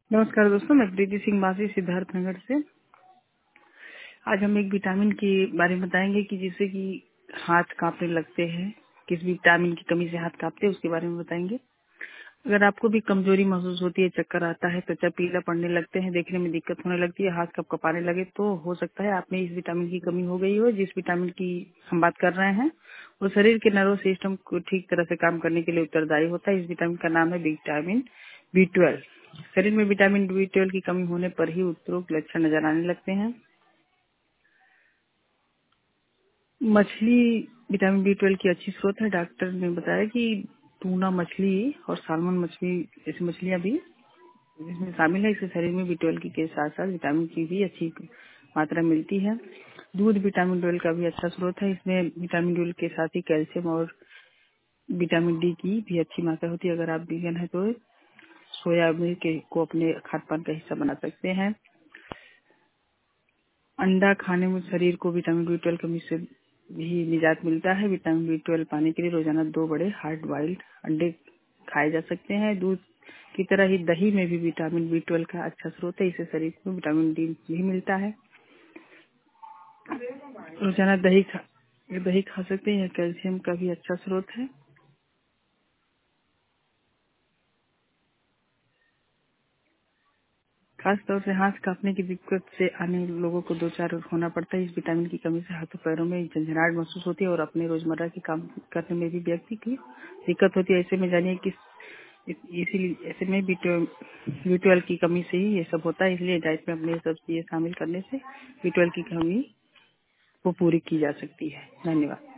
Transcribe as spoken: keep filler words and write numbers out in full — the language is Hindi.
नमस्कार दोस्तों, मैं प्रीति सिंह बासी सिद्धार्थ नगर से। आज हम एक विटामिन के बारे में बताएंगे कि जिससे कि हाथ कांपने लगते हैं, किस विटामिन की कमी से हाथ कांपते हैं उसके बारे में बताएंगे। अगर आपको भी कमजोरी महसूस होती है, चक्कर आता है, त्वचा पीला पड़ने लगते हैं, देखने में दिक्कत होने लगती है, हाथ कप कपाने लगे, तो हो सकता है आप में इस विटामिन की कमी हो गई हो। जिस विटामिन की हम बात कर रहे हैं वो शरीर के नर्वस सिस्टम को ठीक तरह से काम करने के लिए उत्तरदायी होता है। इस विटामिन का नाम है विटामिन बी ट्वेल्व। शरीर में विटामिन बी ट्वेल्व की कमी होने पर ही उपरोक्त लक्षण नजर आने लगते हैं। मछली विटामिन बी ट्वेल्व की अच्छी स्रोत है। डॉक्टर ने बताया कि टूना मछली और सालमन मछली जैसी मछलियां भी इसमें शामिल है। इससे शरीर में बी ट्वेल्व की के साथ साथ विटामिन की भी अच्छी मात्रा मिलती है। दूध विटामिन ट्वेल्व का भी अच्छा स्रोत है। इसमें विटामिन ट्वेल्व के साथ ही कैल्शियम और विटामिन डी की भी अच्छी मात्रा होती है। अगर आप वीगन है तो सोया मिल्क के- को अपने खाद्य का हिस्सा बना सकते हैं। अंडा खाने में शरीर को विटामिन बी ट्वेल्व कमी से भी निजात मिलता है। विटामिन बी ट्वेल्व पाने के लिए रोजाना दो बड़े हार्ड बॉइल्ड अंडे खाए जा सकते हैं। दूध की तरह ही दही में भी विटामिन बी ट्वेल्व का अच्छा स्रोत है। इससे शरीर को विटामिन डी भी मिलता है। रोजाना दही खा दही खा सकते हैं। यह कैल्शियम का भी अच्छा स्रोत है। खास तौर से हाथ कांपने की दिक्कत से आने लोगों को दो चार होना पड़ता है। इस विटामिन की कमी से हाथों पैरों में झंझनाहट महसूस होती है और अपने रोजमर्रा के काम करने में भी व्यक्ति की दिक्कत होती है। ऐसे में जानिए कि इस- इसीलिए ऐसे में बी ट्वेल्व की कमी से ही ये सब होता है। इसलिए डाइट में अपने ये सब चीजें शामिल करने से बी ट्वेल्व की कमी को पूरी की जा सकती है। धन्यवाद।